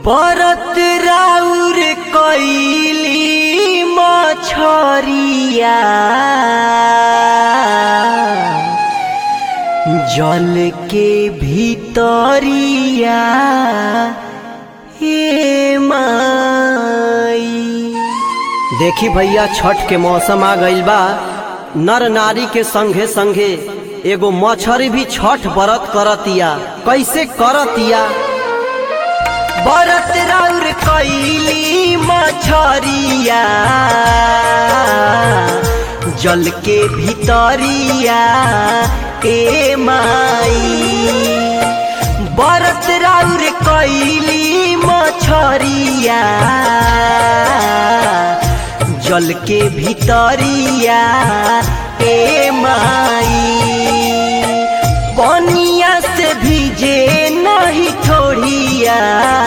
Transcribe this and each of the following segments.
बरत राउर कइली मछरिया जल के भीतरिया हे माई। देखी भैया छठ के मौसम आ गइल बा। नर नारी के संगे संगे एगो मछरी भी छठ व्रत करतिया। कैसे करतिया? व्रत राउर कइली मछरिया जल के भीतरिया ए माई। व्रत राउर कइली मछरिया जल के भीतरिया ए माई। पनिया से भीजे नहीं थोड़िया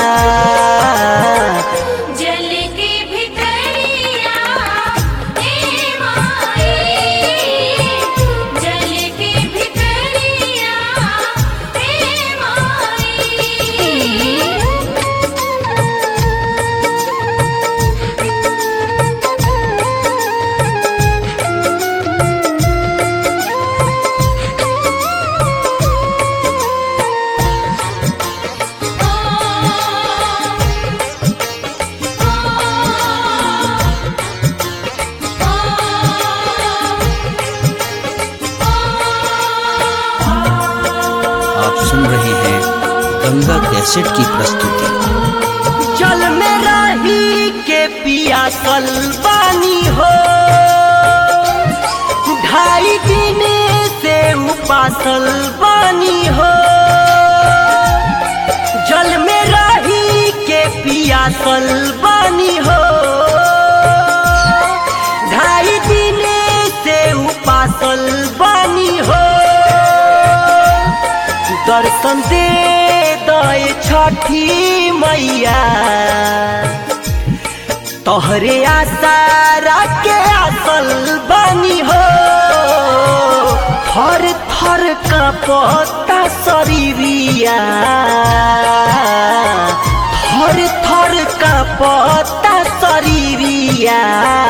जल के भीतरिया ए माई। जल के भीतरिया ए माई। आप सुन रहे हैं गंगा कैसेट की प्रस्तुति। जल में रही के पियासल पानी हो, 2.5 दिन से उपासल पानी हो। जल में रही के पियासल पानी हो, 2.5 दिन से उपासल पानी हो। दर्शन दे दे छठी मैया, तोहरे आसारा के आसल बनी हो। थर थर कांपता शरीरिया, थर थर कांपता शरीरिया।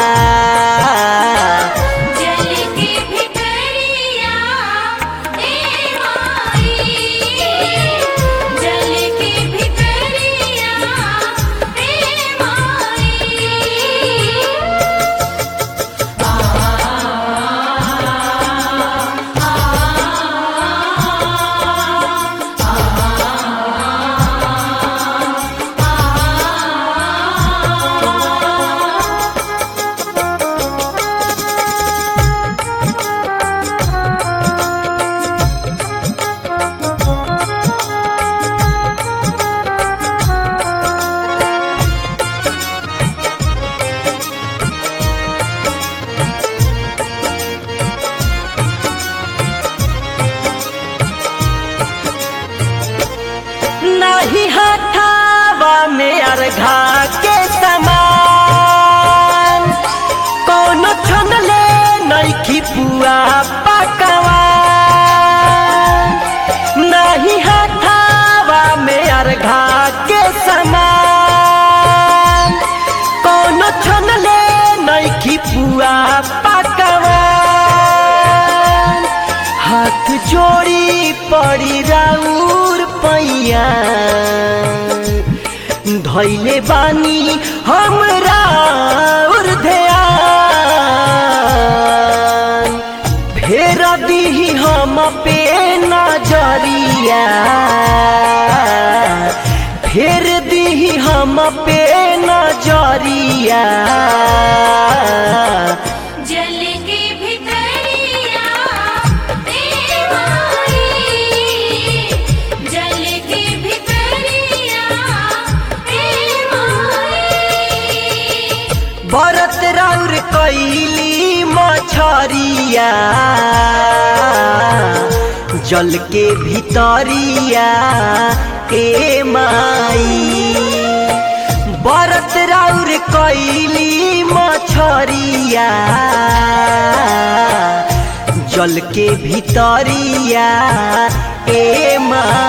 जल के भीतरिया ए माई। जल के भीतरिया ए माई। नहीं हथावा में अर्घा के समान, कौनो छन ले नइखी पुआ पकवान। नहीं हथावा में अर्घा के समान, कौनो छन ले नइखी पुआ पकवान। हाथ जोड़ी पड़ी राउर पैया, धैले बानी हमरा ध्यान। फेर दीही हम पे नजरिया, फेर दीही हम पे नजरिया। जल के भीतरिया ए माई। जल के भीतरिया ए माई। व्रत राउर कइली मछरिया जल के भीतरिया ए माई। व्रत राउर कइली मछरिया जल के भीतरिया ए माई।